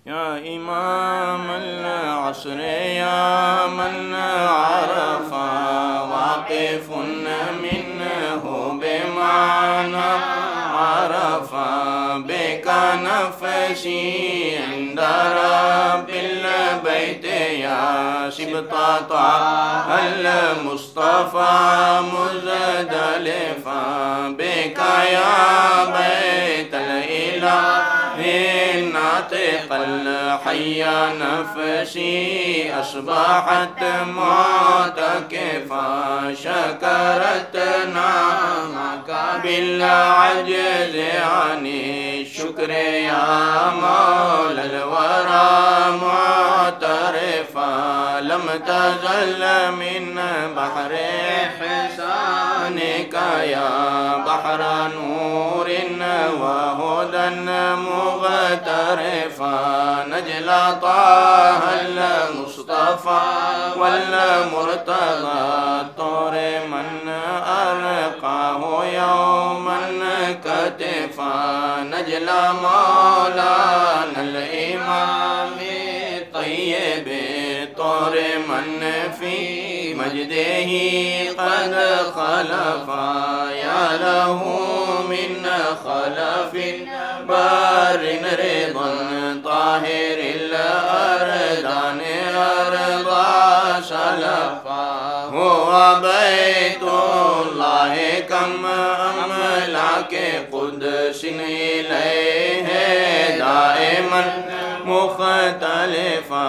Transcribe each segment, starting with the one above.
या इमाम अल-असर या मन अरफ़ा वाक़िफ़ुन मिन्हु बिमाना अरफ़ा बिका नफ़सी इंदा रब्बिल बैत या सिबता अल-मुस्तफ़ा मुज़दलिफ़ा बिका या बैतल इलाही नातिक़ल हय्या नफ़सी अस्बहत मुअतकिफ़ा शकरत नामका बिल अज्ज़ अनि शुक्र या मौलल वरा मुअतरिफ़ा लम तज़ल मिन बहरे ihsanika या बहरा नूरिन व हुदन मुग़तरिफ़ा नजला ताहल मुस्तफ़ा वल मुर्तज़ा तोरे मन अरक़ाहु यौमन कतिफ़ा नजला मौलानल इमाम तय्यब तोरे मन फ़ी मजदिही क़द ख़लफ़ा या लहू मिन ख़लफ़िन बारिन रिज़न ताहिरिल अरदान अरदा शलफ़ा हुवा बैतुल्लाह कम अमलाके क़ुद्सिन इलैहि दाइमन मुख़्तलिफ़ा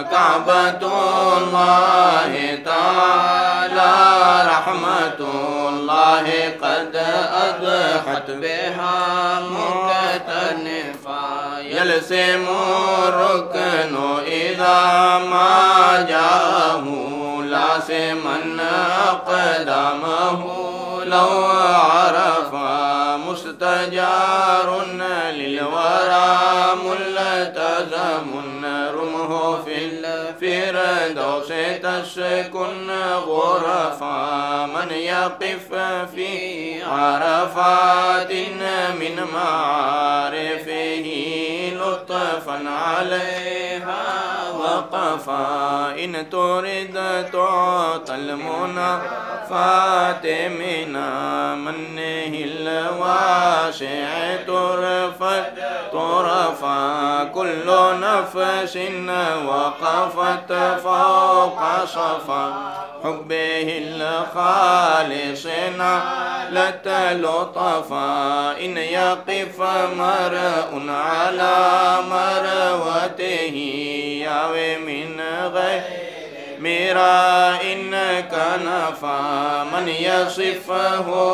काबतुल्लाह ताला रहमतुल्लाह क़द अज़हत बिहा मुक़तनिफ़ा यलसिमु रुकनु इज़ा मा जाअहु लासिमन अक़दामहु लौ अरफ़ा मुस्तजारुन लिलवरा मुल्तज़मुन रुमहु फिल फिरदौस तस्कुन गुरफ़ा मन यक़िफ़ फ़ी अरफ़ातिन मिन मारिफ़िही लुत्फ़न अलैहा वक़फ़ा इन तुरिद तुअतल मुनाफ़ात मिना मन्निहिल वासिअ तुरफ़त तुरफ़ा कुल्लु नफ़्सिन वक़फ़त फ़ौक़ सफ़ा हुब्बिहिल ख़ालिसिना लत लुत्फ़ा इन यक़िफ़ मरउन अला मरवतिही यावे मिन गैरि मेरा इनका नफ़ा मन यसिफ़हु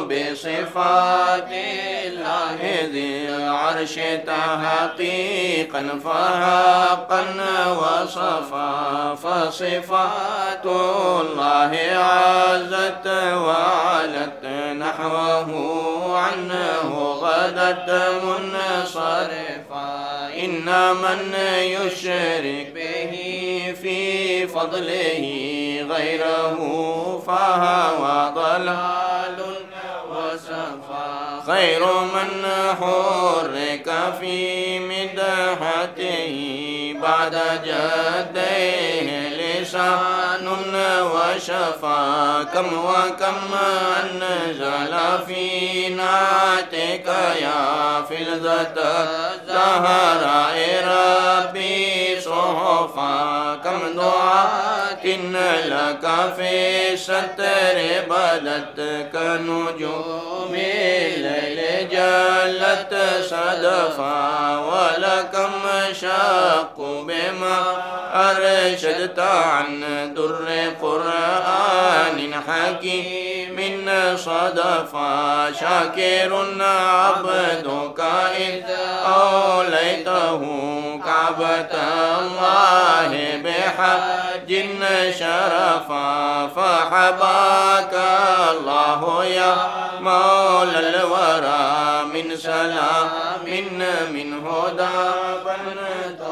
बिसिफ़ातिल्लाहि ज़िल अर्श तहक़ीक़न फ़हक़्क़न वसफ़ा फ़सिफ़ातुल्लाहि अज़्ज़त वअलत नहवहु अन्हु गदत मुनसरिफ़ा इन्न मन युशरिक बिही फ़ी फ़ज़लिही गैरहु फ़हुवा ज़लालुन वसफ़ा खैरु मन हुर्रिक फ़ी मिदहतिही बाद जद्दैहि लिसानुन वशफ़ा कम व कम अनज़ल फ़ी नातिक या फ़िलज़त ज़हराए रब्बी सुहफ़ा कम दुआतिन लक फ़ी सतर बदत कनुजूमिल लैल जलत सदफ़ा वलकम शक़्क़ु बिमा अरशदत अन दुर्र क़ुरआनिन हकीमिन सदफ़ा शाकिरुन अब्दुका इज़ औलैतहु काबतल्लाह बिहज्जिन शरफ़ा फ़हबाका अल्लाहु या मौलल वरा मिन सलामिन मिन हुदा